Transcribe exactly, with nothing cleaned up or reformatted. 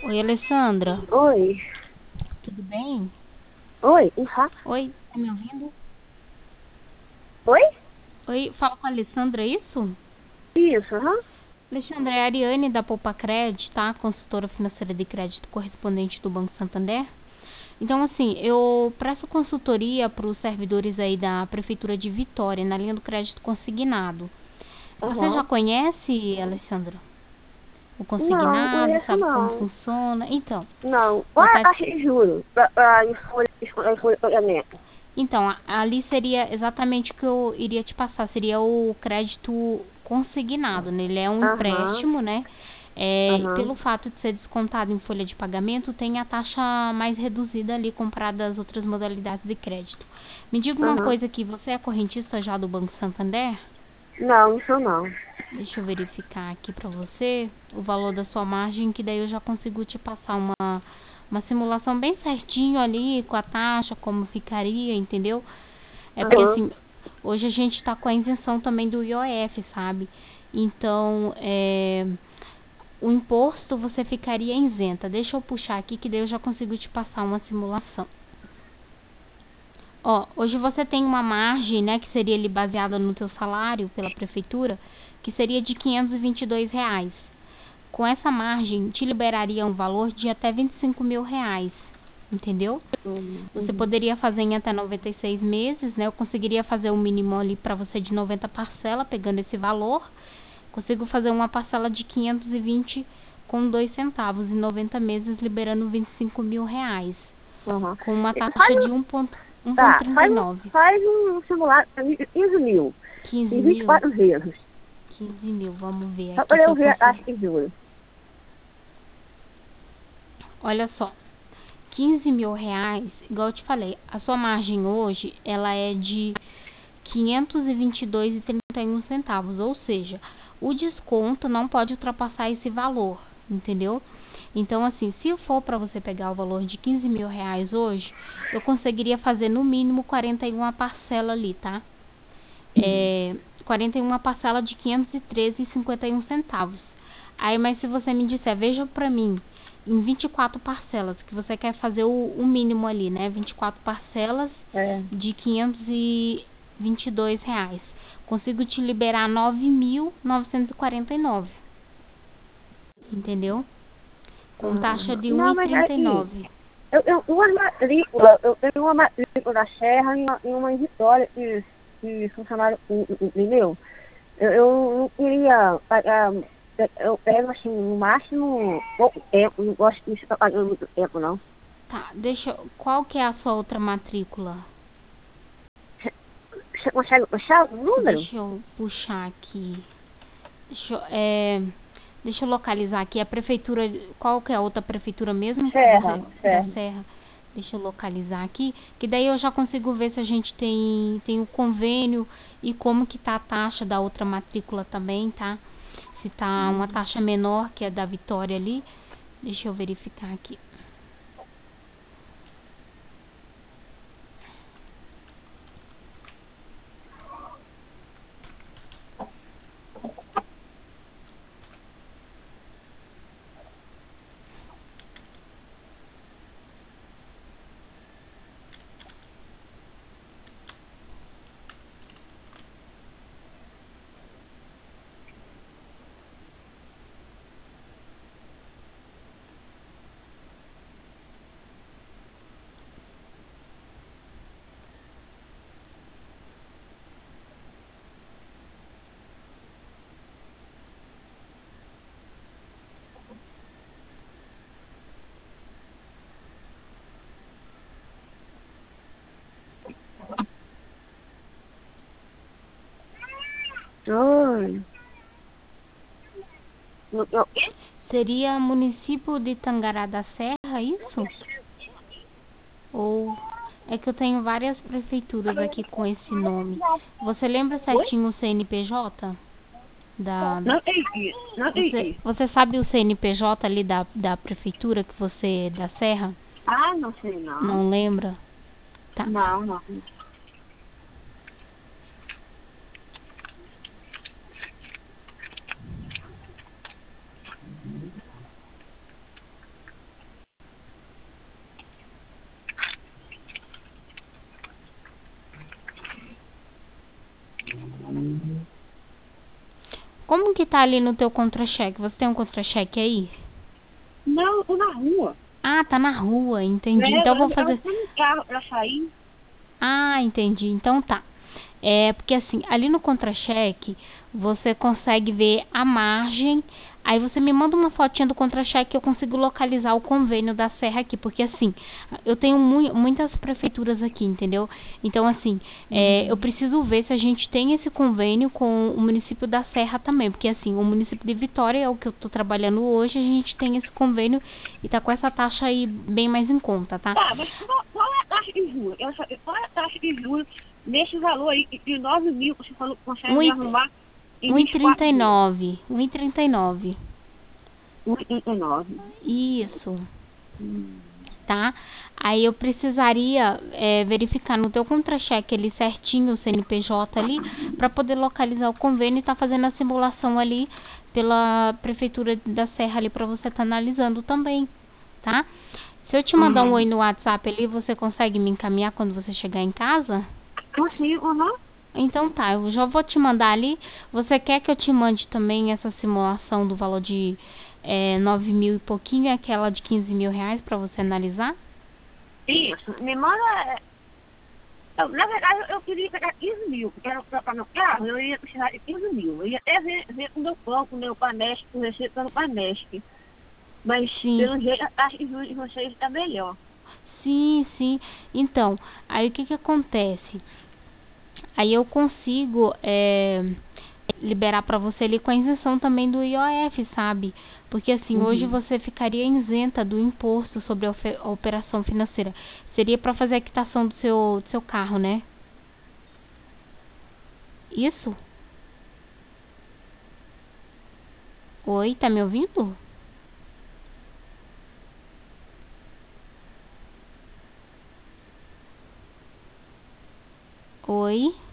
Oi, Alessandra. Oi. Tudo bem? Oi, uhum. Oi, tá me ouvindo? Oi? Oi, fala com a Alessandra, é isso? Isso, aham. Alexandra, é a Ariane da Poupa Cred, tá? Consultora financeira de crédito correspondente do Banco Santander. Então, assim, eu presto consultoria para os servidores aí da Prefeitura de Vitória, na linha do crédito consignado. Você já Aham. conhece, Alessandra, o Não, consignado? conheço Sabe como não. funciona? Então, Não. vou Ah, estar achei juro. Pra, pra escolha, escolha, escolha pagamento. Então, a- ali seria exatamente o que eu iria te passar, seria o crédito consignado, né? Ele é um Aham. empréstimo, né? É, Aham. pelo fato de ser descontado em folha de pagamento, tem a taxa mais reduzida ali comparada às outras modalidades de crédito. Me diga uma Aham. coisa aqui, você é correntista já do Banco Santander? Não, isso não. Deixa eu verificar aqui para você o valor da sua margem, que daí eu já consigo te passar uma, uma simulação bem certinho ali com a taxa, como ficaria, entendeu? É porque Aham. assim, hoje a gente está com a isenção também do I O F, sabe? Então, é, o imposto você ficaria isenta. Deixa eu puxar aqui que daí eu já consigo te passar uma simulação. Ó, hoje você tem uma margem, né, que seria ali baseada no teu salário pela prefeitura, que seria de quinhentos e vinte e dois reais. Com essa margem, te liberaria um valor de até vinte e cinco mil reais, entendeu? Uhum. Você Uhum. poderia fazer em até noventa e seis meses, né? Eu conseguiria fazer o mínimo ali para você de noventa parcela, pegando esse valor. Consigo fazer uma parcela de quinhentos e vinte com dois centavos em noventa meses, liberando vinte e cinco mil reais, Aham. com uma E Faz taxa de um, um vírgula tá, trinta e faz um, nove. faz um simulado pra mim de quinze mil. quinze Em vinte e mil? quatro vezes. quinze mil, vamos ver Só aqui pra se eu eu ver a consigo. taxa de juros. Olha só, quinze mil reais, igual eu te falei, a sua margem hoje, ela é de quinhentos e vinte e dois e trinta e um centavos, ou seja, o desconto não pode ultrapassar esse valor, entendeu? Então, assim, se for para você pegar o valor de quinze mil reais hoje, eu conseguiria fazer no mínimo quarenta e uma parcela ali, tá? É, quarenta e uma parcela de quinhentos e treze e cinquenta e um centavos. Aí, mas se você me disser, veja pra mim, em vinte e quatro parcelas, que você quer fazer o, o mínimo ali, né? vinte e quatro parcelas É. de quinhentos e vinte e dois reais. Consigo te liberar nove mil novecentos e quarenta e nove, entendeu? Com taxa Aham. de Não, mas aí, um vírgula trinta e nove. Eu tenho uma matrícula, eu tenho uma matrícula da Serra e uma, e uma em Vitória de, de funcionário público, entendeu? Eu, eu não queria pagar, eu eu pego assim, no máximo pouco tempo, não gosto de ficar pagando muito tempo, não. Tá, deixa. Qual que é a sua outra matrícula? Você consegue puxar o número? Deixa eu puxar aqui. Deixa eu, é, deixa eu localizar aqui a prefeitura. Qual que é a outra prefeitura mesmo que você. Serra, Da Serra. Serra? Deixa eu localizar aqui. Que daí eu já consigo ver se a gente tem, tem o convênio e como que tá a taxa da outra matrícula também, tá? Se tá uma taxa menor que a da Vitória ali. Deixa eu verificar aqui. Oi. Eu, eu, Seria município de Tangará da Serra, isso? Ou é que eu tenho várias prefeituras aqui com esse nome. Você lembra oi? certinho o C N P J da Não entendi, não você entendi. você sabe o C N P J ali da da prefeitura que você da Serra? Ah, não sei não. Não lembra? Tá. Não, não. Como que tá ali no teu contra-cheque? Você tem um contra-cheque aí? Não, eu tô na rua. Ah, tá na rua, entendi. É, Então eu eu, vou eu fazer... tô no carro pra sair. Ah, entendi. Então tá. É porque assim, ali no contra-cheque, você consegue ver a margem. Aí você me manda uma fotinha do contra-cheque que eu consigo localizar o convênio da Serra aqui. Porque assim, eu tenho mui- muitas prefeituras aqui, entendeu? Então assim, é, eu Uhum. preciso ver se a gente tem esse convênio com o município da Serra também. Porque assim, o município de Vitória é o que eu tô trabalhando hoje, a gente tem esse convênio e tá com essa taxa aí bem mais em conta, tá? Tá, mas qual, qual é a taxa de juros? Eu só, qual é a taxa de juros nesse valor aí de nove mil que você falou que consegue Um me e, arrumar em um e vinte e trinta quatro e dias? nove. Um e trinta e nove. um e trinta e nove. Isso, Hum. tá? Aí eu precisaria é, verificar no teu contra-cheque ali certinho o C N P J ali, para poder localizar o convênio e tá fazendo a simulação ali pela prefeitura da Serra ali para você estar analisando também, tá? Se eu te mandar um oi Uhum. no WhatsApp ali, você consegue me encaminhar quando você chegar em casa? Consigo, uhum. Então tá, eu já vou te mandar ali. Você quer que eu te mande também essa simulação do valor de é, nove mil e pouquinho, e aquela de quinze mil reais para você analisar? Isso, me manda. Eu, na verdade, eu queria pegar quinze mil, porque era para meu carro, eu ia precisar de quinze mil. Eu ia até ver, ver com o meu banco, o meu Panesc, com o receita pelo Panesc. Mas, Sim, pelo jeito, a taxa de juros de vocês está melhor. sim, sim. Então, aí o que que acontece? Aí eu consigo é, liberar para você ali com a isenção também do I O F, sabe? Porque assim, hoje Uhum. você ficaria isenta do imposto sobre a, ofe- a operação financeira. Seria para fazer a quitação do seu, do seu carro, né? Isso? Oi, tá me ouvindo? Oi?